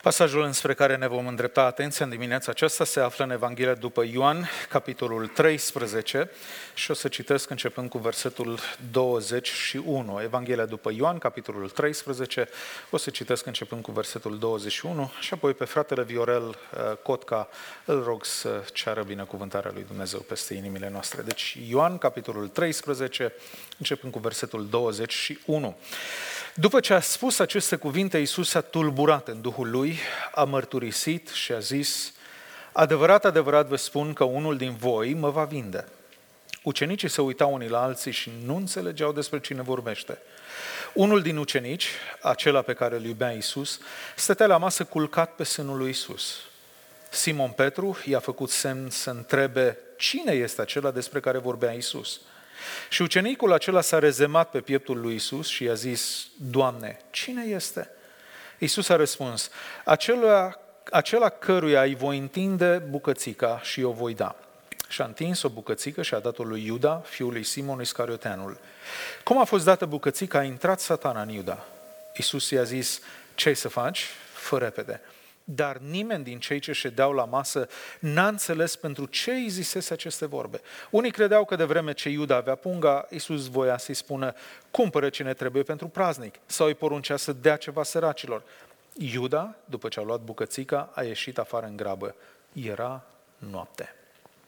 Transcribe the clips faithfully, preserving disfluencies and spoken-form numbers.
Pasajul înspre care ne vom îndrepta atenția în dimineața aceasta se află în Evanghelia după Ioan, capitolul treisprezece, și o să citesc începând cu versetul douăzeci și unu. Evanghelia după Ioan, capitolul treisprezece, o să citesc începând cu versetul douăzeci și unu și apoi pe fratele Viorel Cotca îl rog să ceară binecuvântarea lui Dumnezeu peste inimile noastre. Deci Ioan, capitolul treisprezece, începând cu versetul douăzeci și unu. După ce a spus aceste cuvinte, Iisus s-a tulburat în Duhul lui, a mărturisit și a zis: adevărat, adevărat vă spun că unul din voi mă va vinde. Ucenicii se uitau unii la alții și nu înțelegeau despre cine vorbește. Unul din ucenici, acela pe care îl iubea Iisus, stătea la masă culcat pe sânul lui Iisus. Simon Petru i-a făcut semn să întrebe cine este acela despre care vorbea Iisus. Și ucenicul acela s-a rezemat pe pieptul lui Iisus și i-a zis: Doamne, cine este? Iisus a răspuns: acela, acela căruia îi voi întinde bucățica și o voi da. Și a întins o bucățică și a dat-o lui Iuda, fiul lui Simon Iscarioteanul. Cum a fost dată bucățica, a intrat Satana în Iuda. Iisus i-a zis: ce-ai să faci? Fă repede. Dar nimeni din cei ce ședeau la masă n-a înțeles pentru ce îi zisese aceste vorbe. Unii credeau că de vreme ce Iuda avea punga, Iisus voia să-i spună: cumpără ce ne trebuie pentru praznic, sau îi poruncea să dea ceva săracilor. Iuda, după ce a luat bucățica, a ieșit afară în grabă. Era noapte.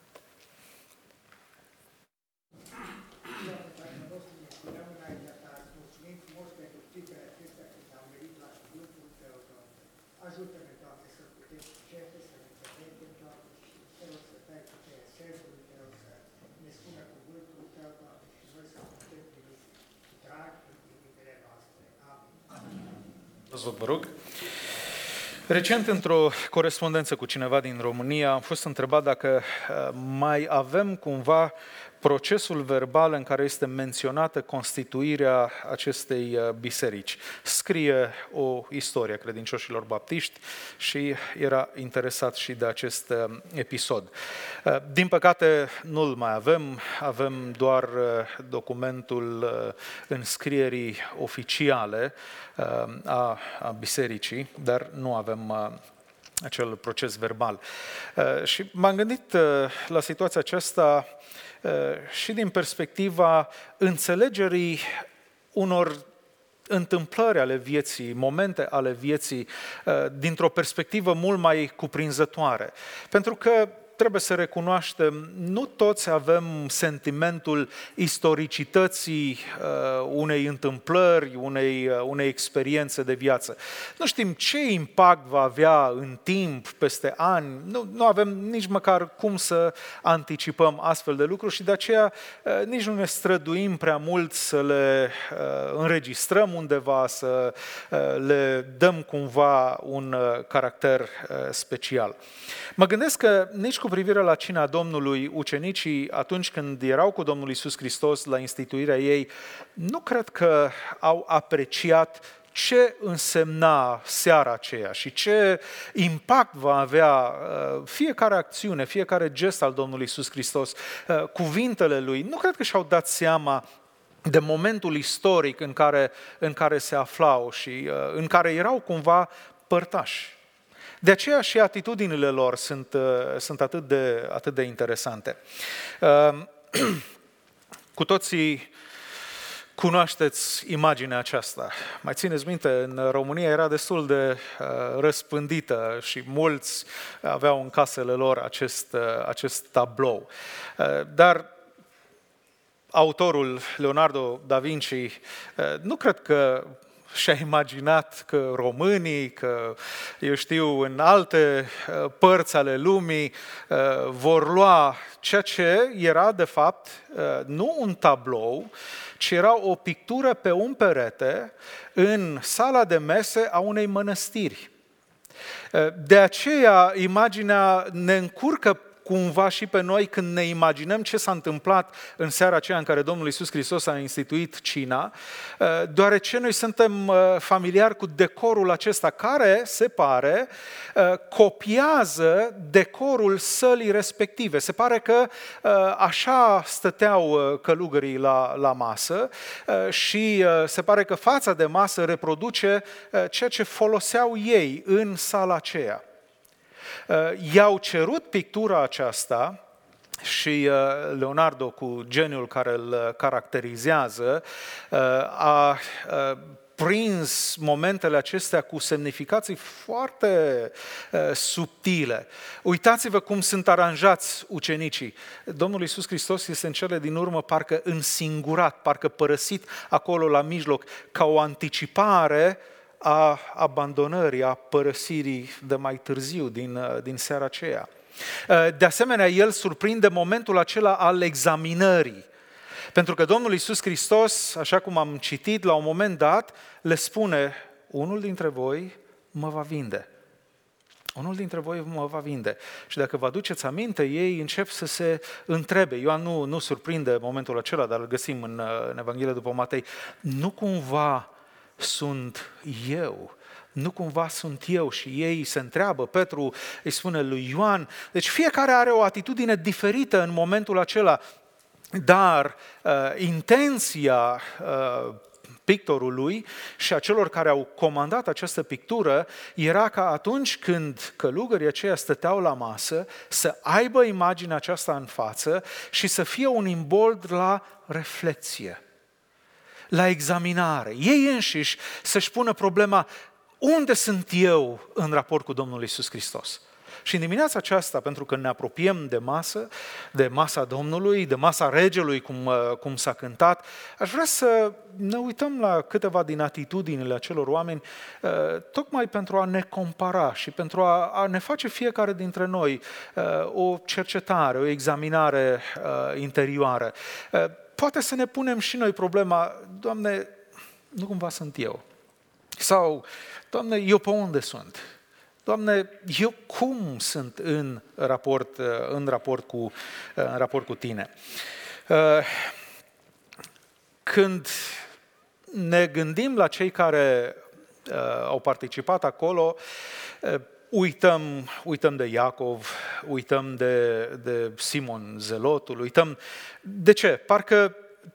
Vă rog. Recent, într-o corespondență cu cineva din România, am fost întrebat dacă mai avem cumva procesul verbal în care este menționată constituirea acestei biserici. Scrie o istorie a credincioșilor baptiști și era interesat și de acest episod. Din păcate, nu-l mai avem, avem doar documentul înscrierii oficiale a, a bisericii, dar nu avem acel proces verbal. Și m-am gândit la situația aceasta și din perspectiva înțelegerii unor întâmplări ale vieții, momente ale vieții, dintr-o perspectivă mult mai cuprinzătoare. Pentru că trebuie să recunoaștem, nu toți avem sentimentul istoricității uh, unei întâmplări, unei, uh, unei experiențe de viață. Nu știm ce impact va avea în timp, peste ani, nu, nu avem nici măcar cum să anticipăm astfel de lucruri și de aceea uh, nici nu ne străduim prea mult să le uh, înregistrăm undeva, să uh, le dăm cumva un uh, caracter uh, special. Mă gândesc că nici cu privire la cina Domnului, ucenicii, atunci când erau cu Domnul Iisus Hristos la instituirea ei, nu cred că au apreciat ce însemna seara aceea și ce impact va avea fiecare acțiune, fiecare gest al Domnului Iisus Hristos, cuvintele Lui. Nu cred că și-au dat seama de momentul istoric în care, în care se aflau și în care erau cumva părtași. De aceea și atitudinile lor sunt, sunt atât, de, atât de interesante. Cu toții cunoașteți imaginea aceasta. Mai țineți minte, în România era destul de răspândită și mulți aveau în casele lor acest, acest tablou. Dar autorul Leonardo da Vinci nu cred că și-a imaginat că românii, că, eu știu, în alte părți ale lumii vor lua ceea ce era, de fapt, nu un tablou, ci era o pictură pe un perete în sala de mese a unei mănăstiri. De aceea, imaginea ne încurcă cumva și pe noi când ne imaginăm ce s-a întâmplat în seara aceea în care Domnul Iisus Hristos a instituit cina, deoarece noi suntem familiari cu decorul acesta care, se pare, copiază decorul sălii respective. Se pare că așa stăteau călugării la, la masă și se pare că fața de masă reproduce ceea ce foloseau ei în sala aceea. I-au cerut pictura aceasta și Leonardo, cu geniul care îl caracterizează, a prins momentele acestea cu semnificații foarte subtile. Uitați-vă cum sunt aranjați ucenicii. Domnul Iisus Hristos este în cele din urmă parcă însingurat, parcă părăsit acolo la mijloc, ca o anticipare a abandonării, a părăsirii de mai târziu, din, din seara aceea. De asemenea, el surprinde momentul acela al examinării. Pentru că Domnul Iisus Hristos, așa cum am citit, la un moment dat, le spune, unul dintre voi mă va vinde. Unul dintre voi mă va vinde. Și dacă vă aduceți aminte, ei încep să se întrebe. Ioan nu, nu surprinde momentul acela, dar îl găsim în, în Evanghelia după Matei. Nu cumva sunt eu? Nu cumva sunt eu? Și ei se întreabă, Petru îi spune lui Ioan. Deci fiecare are o atitudine diferită în momentul acela. Dar uh, intenția uh, pictorului și a celor care au comandat această pictură era ca atunci când călugării aceia stăteau la masă să aibă imaginea aceasta în față și să fie un imbold la reflexie, la examinare. Ei înșiși să-și pună problema, unde sunt eu în raport cu Domnul Iisus Hristos? Și în dimineața aceasta, pentru că ne apropiem de masă, de masa Domnului, de masa Regelui, cum, cum s-a cântat, aș vrea să ne uităm la câteva din atitudinile acelor oameni, tocmai pentru a ne compara și pentru a, a ne face fiecare dintre noi o cercetare, o examinare interioară. Poate să ne punem și noi problema, Doamne, nu cumva sunt eu? Sau, Doamne, eu pe unde sunt? Doamne, eu cum sunt în raport, în raport, cu, în raport cu Tine? Când ne gândim la cei care au participat acolo, uităm, uităm de Iacov, uităm de, de Simon Zelotul, uităm... De ce? Parcă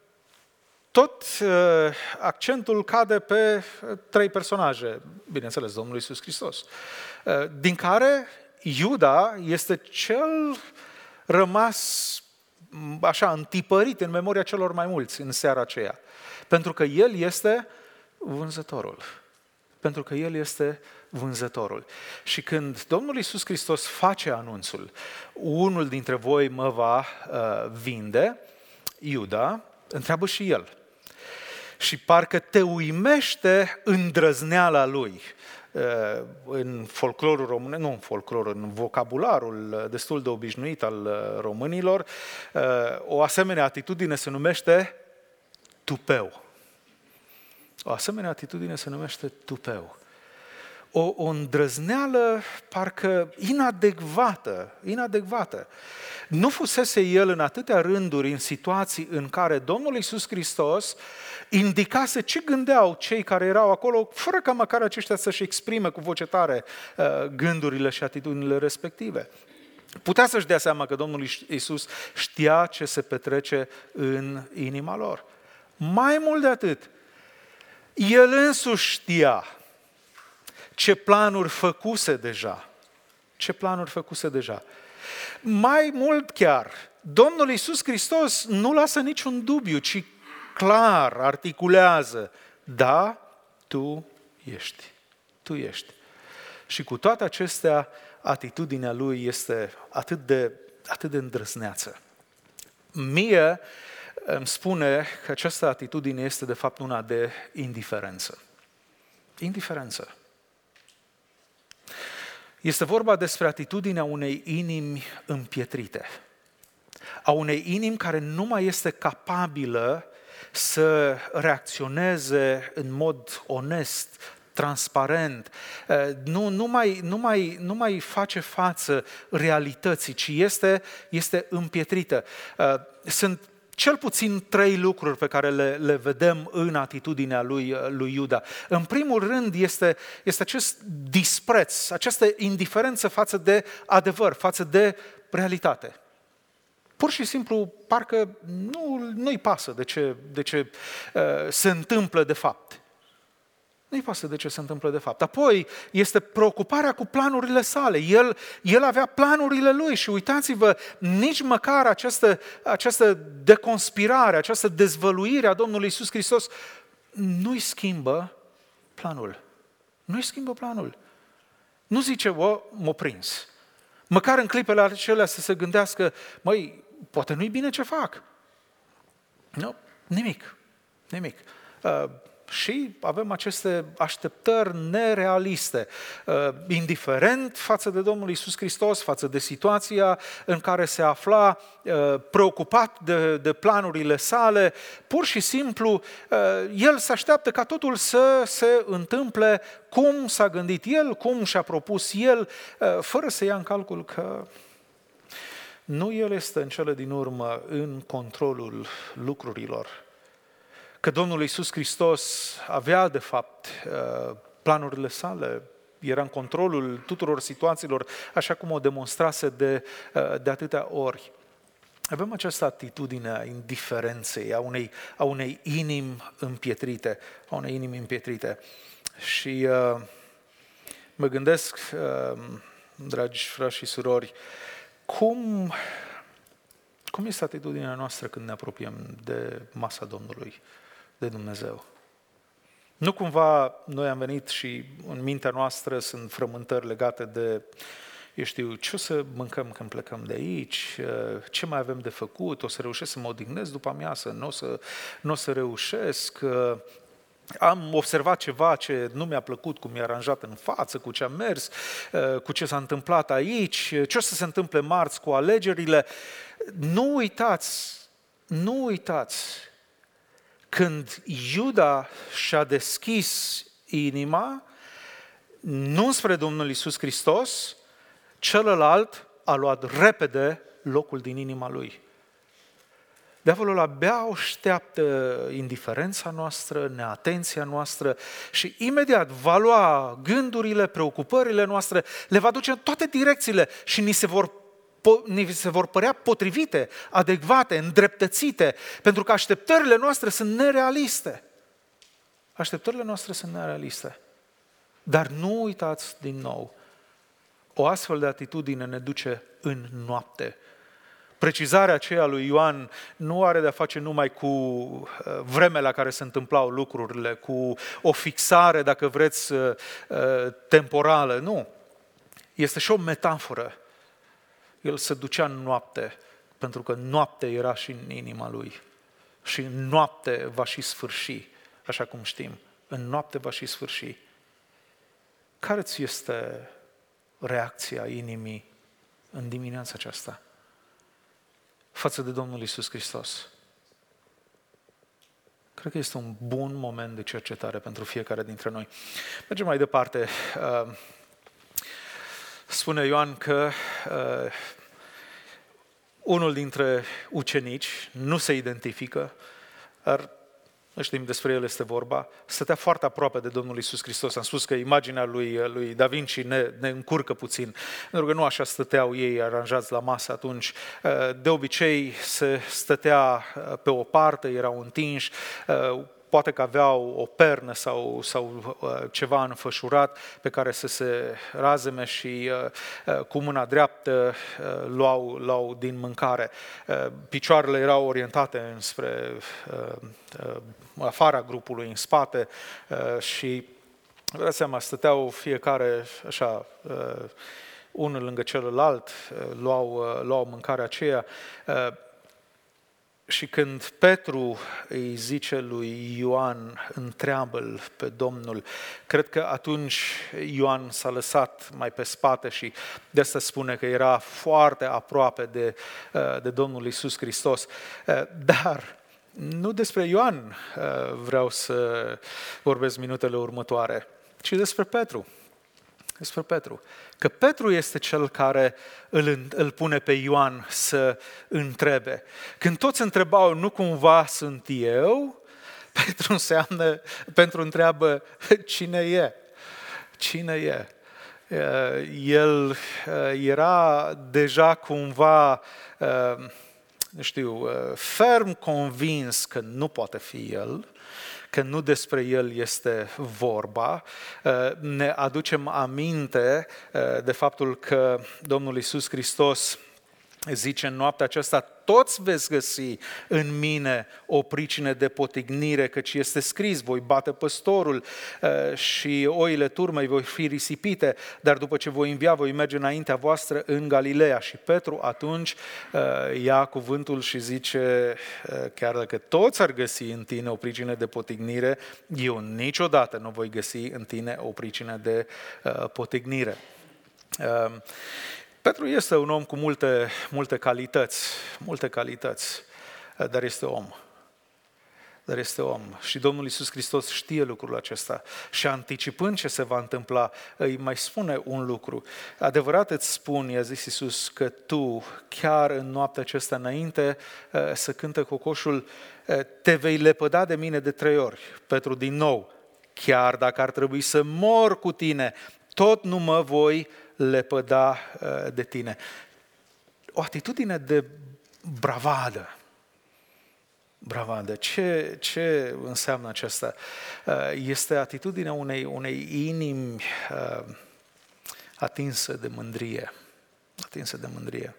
tot uh, accentul cade pe trei personaje, bineînțeles, Domnul Iisus Hristos, uh, din care Iuda este cel rămas așa întipărit în memoria celor mai mulți în seara aceea, pentru că el este vânzătorul. Pentru că el este vânzătorul. Și când Domnul Iisus Hristos face anunțul, unul dintre voi mă va uh, vinde, Iuda întreabă și el. Și parcă te uimește îndrăzneala lui. În folclorul român, nu în folclor, în vocabularul destul de obișnuit al românilor, o asemenea atitudine se numește tupeu. O asemenea atitudine se numește tupeu. O, o îndrăzneală parcă inadecvată, inadecvată. Nu fusese el în atâtea rânduri, în situații în care Domnul Iisus Hristos indicase ce gândeau cei care erau acolo, fără ca măcar aceștia să-și exprime cu voce tare gândurile și atitudinile respective. Putea să-și dea seama că Domnul Iisus știa ce se petrece în inima lor. Mai mult de atât, el însuși știa ce planuri făcuse deja. Ce planuri făcuse deja. Mai mult chiar, Domnul Iisus Hristos nu lasă niciun dubiu, ci clar articulează, da, tu ești, tu ești. Și cu toate acestea, atitudinea lui este atât de, atât de îndrăzneață. Mie îmi spune că această atitudine este de fapt una de indiferență. Indiferență. Este vorba despre atitudinea unei inimi împietrite, a unei inimi care nu mai este capabilă să reacționeze în mod onest, transparent, nu, nu, mai, nu, mai, nu mai face față realității, ci este, este împietrită. Sunt cel puțin trei lucruri pe care le, le vedem în atitudinea lui, lui Iuda. În primul rând este, este acest dispreț, această indiferență față de adevăr, față de realitate. Pur și simplu, parcă nu, nu-i pasă de ce, de ce uh, se întâmplă de fapt. Nu-i pasă de ce se întâmplă de fapt. Apoi este preocuparea cu planurile sale. El, el avea planurile lui și uitați-vă, nici măcar această, această deconspirare, această dezvăluire a Domnului Iisus Hristos nu-i schimbă planul. Nu-i schimbă planul. Nu zice, o, m-a prins. Măcar în clipele acelea să se gândească, măi, poate nu-i bine ce fac. Nu, nimic, nimic. Uh, Și avem aceste așteptări nerealiste, indiferent față de Domnul Iisus Hristos, față de situația în care se afla, preocupat de, de planurile sale, pur și simplu, el se așteaptă ca totul să se întâmple cum s-a gândit el, cum și-a propus el, fără să ia în calcul că nu el este în cele din urmă în controlul lucrurilor. Că Domnul Iisus Hristos avea, de fapt, planurile sale, era în controlul tuturor situațiilor, așa cum o demonstrase de, de atâtea ori. Avem această atitudine a indiferenței, a unei, a unei inimi împietrite, a unei inimi împietrite. Și uh, mă gândesc, uh, dragi frați și surori, cum, cum este atitudinea noastră când ne apropiem de masa Domnului, de Dumnezeu. Nu cumva noi am venit și în mintea noastră sunt frământări legate de, eu știu, ce o să mâncăm când plecăm de aici, ce mai avem de făcut, o să reușesc să mă odihnesc după amiază, nu o să, nu o să reușesc, am observat ceva ce nu mi-a plăcut, cum mi-a aranjat în față, cu ce am mers, cu ce s-a întâmplat aici, ce o să se întâmple marți cu alegerile. Nu uitați, nu uitați, când Iuda și-a deschis inima, nu spre Domnul Iisus Hristos, celălalt a luat repede locul din inima lui. Diavolul abia așteaptă indiferența noastră, neatenția noastră și imediat va lua gândurile, preocupările noastre, le va duce în toate direcțiile și ni se vor ni se vor părea potrivite, adecvate, îndreptățite, pentru că așteptările noastre sunt nerealiste. Așteptările noastre sunt nerealiste. Dar nu uitați din nou, o astfel de atitudine ne duce în noapte. Precizarea aceea lui Ioan nu are de-a face numai cu vremea la care se întâmplau lucrurile, cu o fixare, dacă vreți, temporală. Nu. Este și o metaforă. El se ducea în noapte, pentru că noapte era și în inima lui. Și în noapte va și sfârși, așa cum știm. În noapte va și sfârși. Care ți este reacția inimii în dimineața aceasta față de Domnul Iisus Hristos? Cred că este un bun moment de cercetare pentru fiecare dintre noi. Mergem mai departe. Spune Ioan că uh, unul dintre ucenici nu se identifică, dar nu știm despre el este vorba, stătea foarte aproape de Domnul Iisus Hristos. Am spus că imaginea lui, lui Da Vinci ne, ne încurcă puțin, pentru că nu așa stăteau ei aranjați la masă atunci. De obicei se stătea pe o parte, erau întinși, poate că aveau o pernă sau, sau ceva înfășurat pe care să se razeme și cu mâna dreaptă luau, luau din mâncare. Picioarele erau orientate înspre afara grupului, în spate și vă dați seama, stăteau fiecare așa, unul lângă celălalt, luau, luau mâncarea aceea. Și când Petru îi zice lui Ioan, întreabă-l pe Domnul, cred că atunci Ioan s-a lăsat mai pe spate și de asta spune că era foarte aproape de, de Domnul Iisus Hristos. Dar nu despre Ioan vreau să vorbesc minutele următoare. ci despre Petru. Despre Petru. Că Petru este cel care îl, îl pune pe Ioan să întrebe. Când toți întrebau, nu cumva sunt eu? Petru înseamnă, Petru întreabă, cine e? Cine e? El era deja cumva, nu știu, ferm convins că nu poate fi el, că nu despre el este vorba. Ne aducem aminte de faptul că Domnul Iisus Hristos zice în noaptea aceasta, toți veți găsi în mine o pricină de potignire, căci este scris, voi bate păstorul și oile turmei voi fi risipite, dar după ce voi învia, voi merge înaintea voastră în Galileea. Și Petru atunci ia cuvântul și zice, chiar dacă toți ar găsi în tine o pricină de potignire, eu niciodată nu voi găsi în tine o pricină de potignire. Petru este un om cu multe, multe calități, multe calități, dar este om. Dar este om. Și Domnul Iisus Hristos știe lucrul acesta. Și anticipând ce se va întâmpla, îi mai spune un lucru. Adevărat îți spun, i-a zis Iisus, că tu, chiar în noaptea aceasta înainte să cântă cocoșul, te vei lepăda de mine de trei ori. Petru din nou, chiar dacă ar trebui să mor cu tine, tot nu mă voi lepăda de tine. O atitudine de bravadă. Bravadă. Ce, ce înseamnă aceasta? Este atitudinea unei, unei inimi atinse de mândrie. Atinse de mândrie.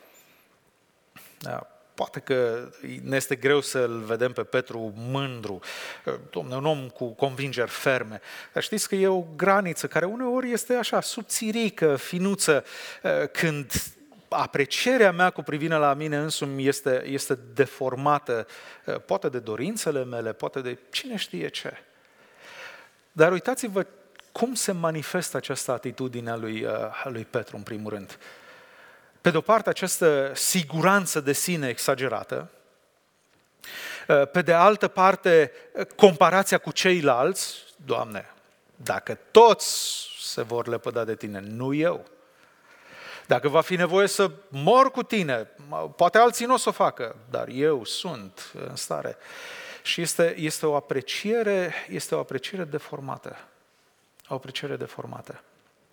Da. Poate că ne este greu să-l vedem pe Petru mândru, dom'le, un om cu convingeri ferme. Dar știți că e o graniță care uneori este așa, subțirică, finuță, când aprecierea mea cu privire la mine însumi este, este deformată, poate de dorințele mele, poate de cine știe ce. Dar uitați-vă cum se manifestă această atitudine a lui, a lui Petru în primul rând. Pe de-o parte, această siguranță de sine exagerată, pe de altă parte, comparația cu ceilalți, Doamne, dacă toți se vor lepăda de tine, nu eu. Dacă va fi nevoie să mor cu tine, poate alții nu o să o facă, dar eu sunt în stare. Și este, este o apreciere, este o apreciere deformată. O apreciere deformată.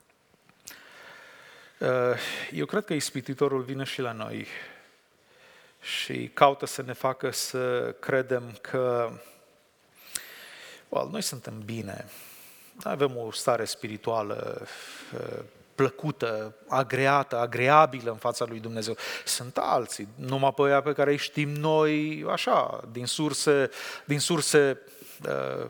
Eu cred că ispititorul vine și la noi și caută să ne facă să credem că well, noi suntem bine, avem o stare spirituală plăcută, agreată, agreabilă în fața lui Dumnezeu. Sunt alții, numai pe aia pe care îi știm noi, așa, din surse, din surse uh,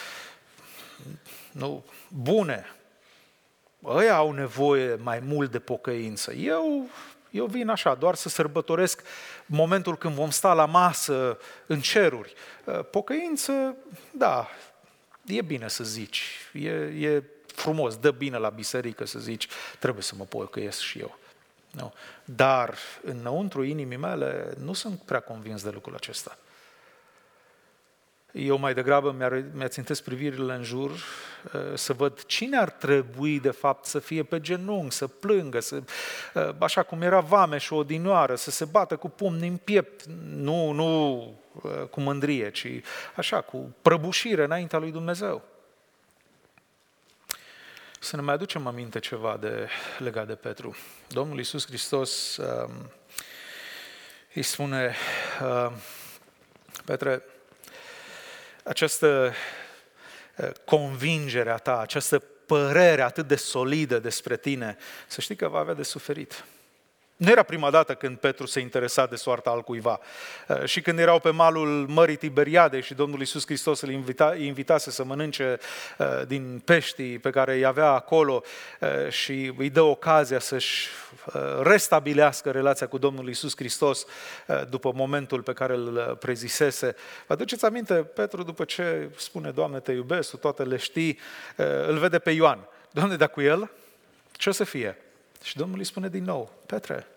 nu, bune. Ăia au nevoie mai mult de pocăință. Eu, eu vin așa, doar să sărbătoresc momentul când vom sta la masă în ceruri. Pocăință, da, e bine să zici, e, e frumos, dă bine la biserică să zici, trebuie să mă pocăiesc și eu. Nu. Dar înăuntru inimii mele nu sunt prea convins de lucrul acesta. Eu mai degrabă mi-ațintesc privirile în jur să văd cine ar trebui de fapt să fie pe genunchi, să plângă, să, așa cum era vameșul odinioară, să se bată cu pumnii în piept, nu, nu cu mândrie, ci așa, cu prăbușire înaintea lui Dumnezeu. Să ne mai aducem aminte ceva de, legat de Petru. Domnul Iisus Hristos uh, îi spune, uh, Petre, această convingere a ta, această părere atât de solidă despre tine, să știi că va avea de suferit. Nu era prima dată când Petru se interesa de soarta altcuiva. Și când erau pe malul Mării Tiberiade și Domnul Iisus Hristos îl invita, îi invitase să mănânce din peștii pe care îi avea acolo și îi dă ocazia să-și restabilească relația cu Domnul Iisus Hristos după momentul pe care îl prezisese. Vă aduceți aminte, Petru, după ce spune, Doamne, te iubesc, tu toate le știi, îl vede pe Ioan. Doamne, dar cu el ce o să fie? Și Domnul îi spune din nou, Petre,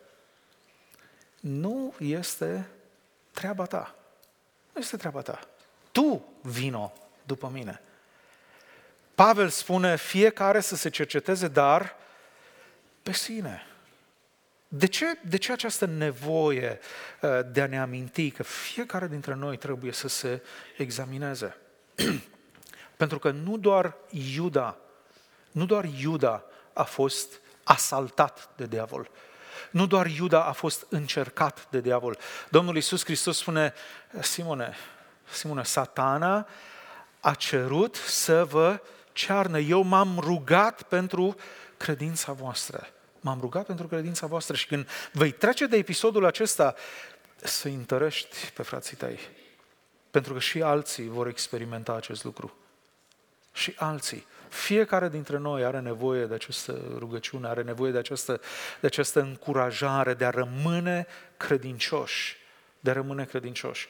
nu este treaba ta. Nu este treaba ta. Tu vino după mine. Pavel spune fiecare să se cerceteze, dar pe sine. De ce, de ce această nevoie de a ne aminti că fiecare dintre noi trebuie să se examineze? Pentru că nu doar Iuda, nu doar Iuda a fost asaltat de diavol. Nu doar Iuda a fost încercat de diavol. Domnul Iisus Hristos spune, Simone, Simone, Satana a cerut să vă cearnă. Eu m-am rugat pentru credința voastră. M-am rugat pentru credința voastră și când vei trece de episodul acesta, să-i întărești pe frații tăi. Pentru că și alții vor experimenta acest lucru. Și alții. Fiecare dintre noi are nevoie de această rugăciune, are nevoie de această, de această încurajare de a rămâne credincioși. De a rămâne credincioși.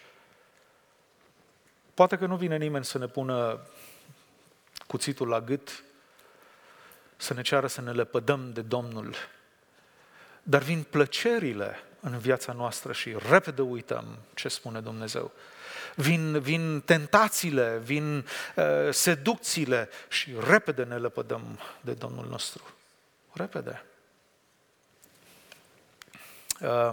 Poate că nu vine nimeni să ne pună cuțitul la gât, să ne ceară să ne lepădăm de Domnul. Dar vin plăcerile în viața noastră și repede uităm ce spune Dumnezeu. Vin, vin tentațiile, vin uh, seducțiile și repede ne lepădăm de Domnul nostru. Repede. Uh,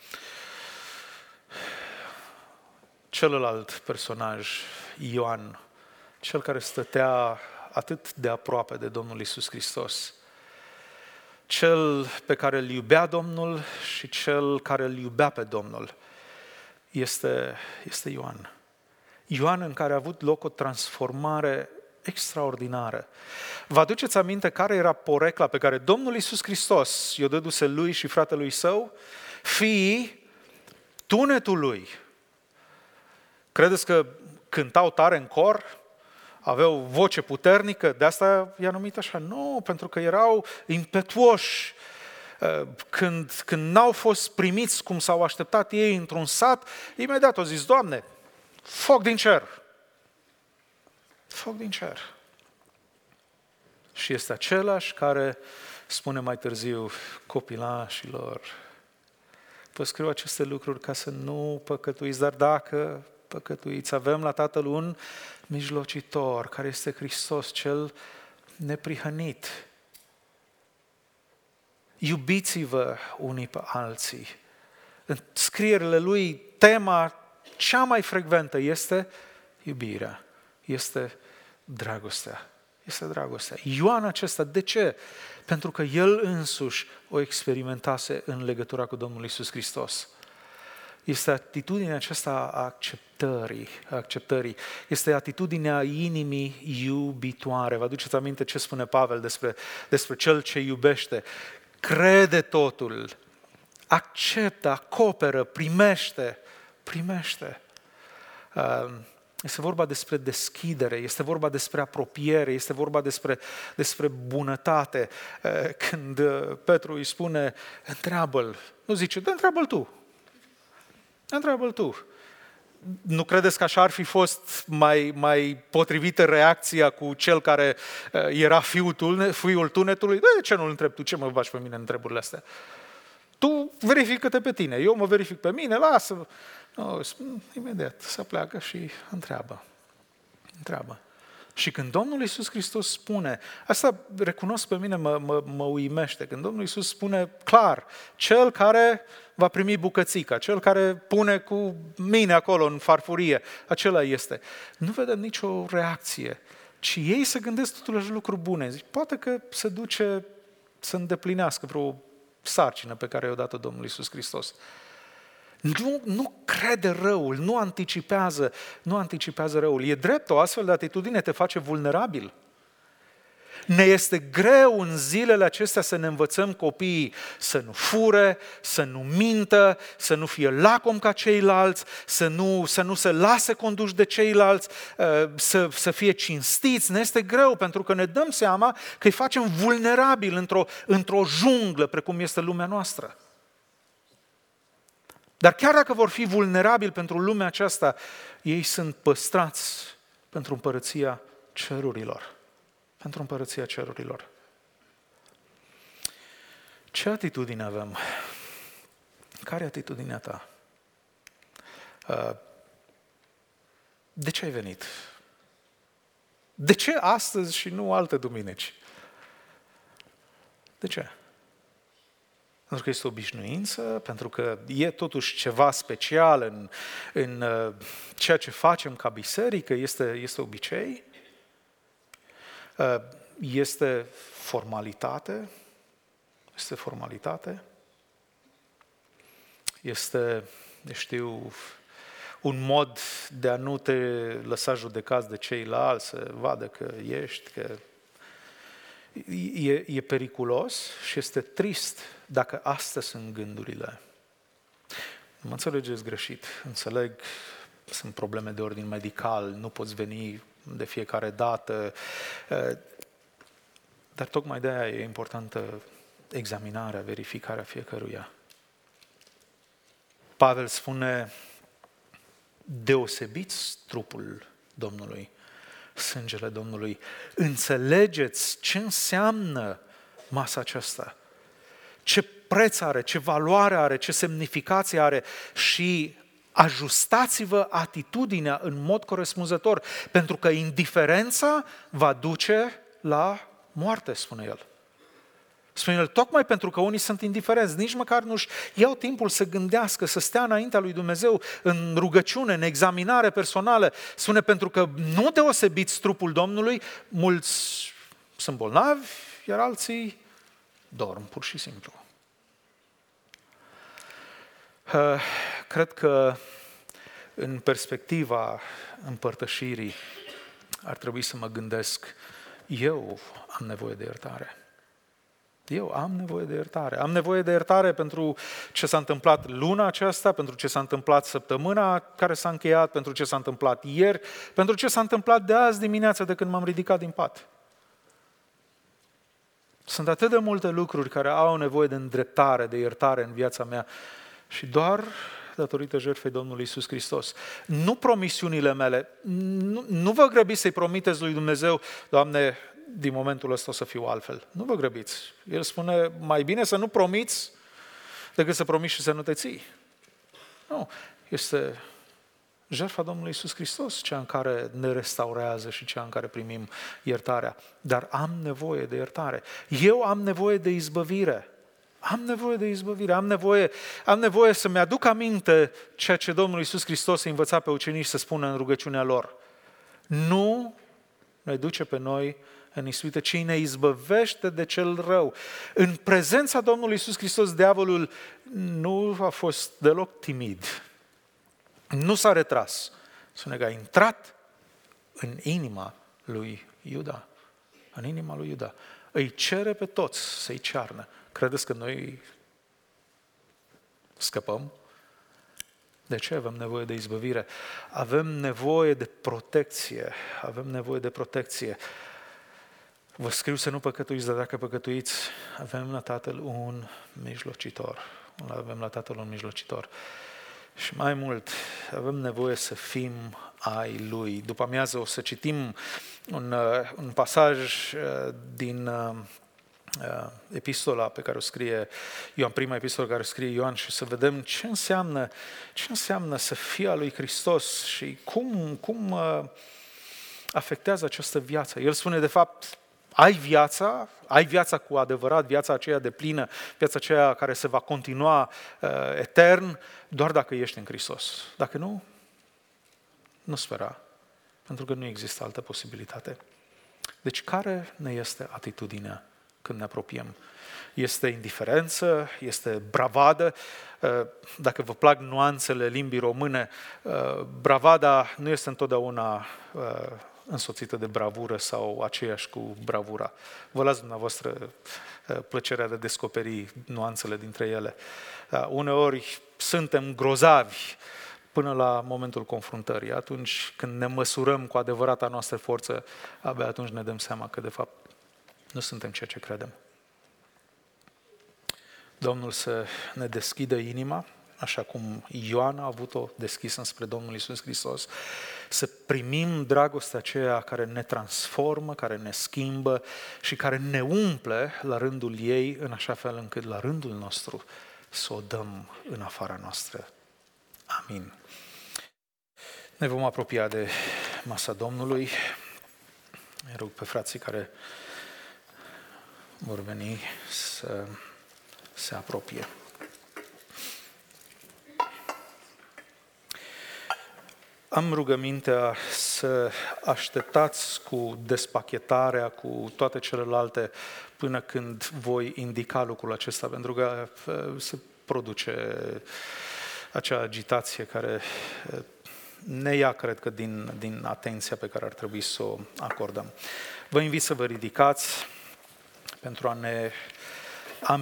celălalt personaj, Ioan, cel care stătea atât de aproape de Domnul Iisus Hristos, cel pe care îl iubea Domnul și cel care îl iubea pe Domnul, este, este Ioan. Ioan în care a avut loc o transformare extraordinară. Vă aduceți aminte care era porecla pe care Domnul Iisus Hristos i-o dăduse lui și fratelui său? Fiii tunetului. Credeți că cântau tare în cor? Aveau voce puternică? De asta i-a numit așa? Nu, pentru că erau impetuoși. Când, când n-au fost primiți cum s-au așteptat ei într-un sat, imediat au zis, Doamne, foc din cer. Foc din cer. Și este același care spune mai târziu copilașilor, vă scriu aceste lucruri ca să nu păcătuiți, dar dacă păcătuiți, avem la Tatăl un mijlocitor, care este Hristos, cel neprihănit. Iubiți-vă unii pe alții. În scrierile lui, tema cea mai frecventă este iubirea, este dragostea. Este dragostea. Ioan acesta, de ce? Pentru că el însuși o experimentase în legătura cu Domnul Iisus Hristos. Este atitudinea aceasta a acceptării, a acceptării. Este atitudinea inimii iubitoare. Vă aduceți aminte ce spune Pavel despre, despre cel ce iubește? Crede totul, acceptă, acoperă, primește, primește. Este vorba despre deschidere, este vorba despre apropiere, este vorba despre, despre bunătate. Când Petru îi spune, întreabă-l, nu zice, dă întreabă-l tu. Întreabă-l tu. Nu credeți că așa ar fi fost mai, mai potrivită reacția cu cel care era fiul, fiul tunetului? De ce nu-l întrebi tu? Ce mă faci pe mine în întrebările astea? Tu verifică-te pe tine, eu mă verific pe mine, lasă. No, imediat se pleacă și întreabă. Întreabă. Și când Domnul Iisus Hristos spune, asta recunosc pe mine, mă, mă, mă uimește, când Domnul Iisus spune clar, cel care va primi bucățica, cel care pune cu mine acolo în farfurie, acela este. Nu vedem nicio reacție, ci ei se gândesc totuși lucruri bune. Zic, poate că se duce să îndeplinească vreo sarcină pe care i-a dat-o Domnul Iisus Hristos. Nu, nu crede răul, nu anticipează, nu anticipează răul. E drept, o astfel de atitudine te face vulnerabil. Ne este greu în zilele acestea să ne învățăm copiii să nu fure, să nu mintă, să nu fie lacom ca ceilalți, să nu, să nu se lase conduși de ceilalți, să, să fie cinstiți. Ne este greu pentru că ne dăm seama că îi facem vulnerabili într-o, într-o junglă precum este lumea noastră. Dar chiar dacă vor fi vulnerabili pentru lumea aceasta, ei sunt păstrați pentru împărăția cerurilor. Pentru împărăția cerurilor. Ce atitudine avem? Care e atitudinea ta? De ce ai venit? De ce astăzi și nu alte duminici? De ce? Pentru că este obișnuință, pentru că e totuși ceva special în, în uh, ceea ce facem ca biserică, este, este obicei, uh, este formalitate, este formalitate, este, știu, un mod de a nu te lăsa judecați de ceilalți, să vadă că ești, că e, e periculos și este trist dacă astea sunt gândurile. Mă înțelegeți greșit, înțeleg, sunt probleme de ordin medical, nu poți veni de fiecare dată, dar tocmai de aia e importantă examinarea, verificarea fiecăruia. Pavel spune, deosebiți trupul Domnului, sângele Domnului. Înțelegeți ce înseamnă masa aceasta, ce preț are, ce valoare are, ce semnificație are și ajustați-vă atitudinea în mod corespunzător, pentru că indiferența va duce la moarte, spune el. Spune el, tocmai pentru că unii sunt indiferenți, nici măcar nu-și iau timpul să gândească, să stea înaintea lui Dumnezeu în rugăciune, în examinare personală. Spune, pentru că nu deosebiți trupul Domnului, mulți sunt bolnavi, iar alții dorm, pur și simplu. Cred că în perspectiva împărtășirii ar trebui să mă gândesc, eu am nevoie de iertare. Eu am nevoie de iertare. Am nevoie de iertare pentru ce s-a întâmplat luna aceasta, pentru ce s-a întâmplat săptămâna care s-a încheiat, pentru ce s-a întâmplat ieri, pentru ce s-a întâmplat de azi dimineața de când m-am ridicat din pat. Sunt atât de multe lucruri care au nevoie de îndreptare, de iertare în viața mea și doar datorită jertfei Domnului Iisus Hristos. Nu promisiunile mele, nu, nu vă grăbiți să-i promiteți lui Dumnezeu, Doamne, din momentul ăsta o să fiu altfel. Nu vă grăbiți. El spune, mai bine să nu promiți decât să promiți și să nu te ții. Nu, este jertfa Domnului Iisus Hristos, cea în care ne restaurează și cea în care primim iertarea. Dar am nevoie de iertare. Eu am nevoie de izbăvire. Am nevoie de izbăvire, am nevoie, am nevoie să-mi aduc aminte ceea ce Domnul Iisus Hristos a învățat pe ucenici să spună în rugăciunea lor. Nu ne duce pe noi în ispită, ci ne izbăvește de cel rău. În prezența Domnului Iisus Hristos, diavolul nu a fost deloc timid. Nu s-a retras. Spune că a intrat în inima lui Iuda. În inima lui Iuda. Îi cere pe toți să-i cearnă. Credeți că noi scăpăm? De ce avem nevoie de izbăvire? Avem nevoie de protecție. Avem nevoie de protecție. Vă scriu să nu păcătuiți, dar dacă păcătuiți, avem la Tatăl un mijlocitor. Avem la Tatăl un mijlocitor. Și mai mult, avem nevoie să fim ai Lui. După amiază o să citim un, un pasaj din epistola pe care o scrie Ioan, prima epistolă care o scrie Ioan și să vedem ce înseamnă, ce înseamnă să fie a lui Hristos și cum, cum afectează această viață. El spune, de fapt, ai viața, ai viața cu adevărat, viața aceea de plină, viața aceea care se va continua uh, etern, doar dacă ești în Hristos. Dacă nu, nu spera, pentru că nu există altă posibilitate. Deci care ne este atitudinea când ne apropiem? Este indiferență, este bravadă. Dacă vă plac nuanțele limbii române, bravada nu este întotdeauna însoțită de bravură sau aceeași cu bravura. Vă las dumneavoastră plăcerea de a descoperi nuanțele dintre ele. Uneori suntem grozavi până la momentul confruntării. Atunci când ne măsurăm cu adevărata noastră forță, abia atunci ne dăm seama că de fapt nu suntem ceea ce credem. Domnul să ne deschidă inima, așa cum Ioan a avut-o deschisă înspre Domnul Iisus Hristos, să primim dragostea aceea care ne transformă, care ne schimbă și care ne umple la rândul ei, în așa fel încât la rândul nostru să o dăm în afara noastră. Amin. Ne vom apropia de masa Domnului. Îi rog pe frații care vor veni să se apropie. Am rugămintea să așteptați cu despachetarea, cu toate celelalte, până când voi indica lucrul acesta, pentru că se produce acea agitație care ne ia, cred că, din, din atenția pe care ar trebui să o acordăm. Vă invit să vă ridicați pentru a ne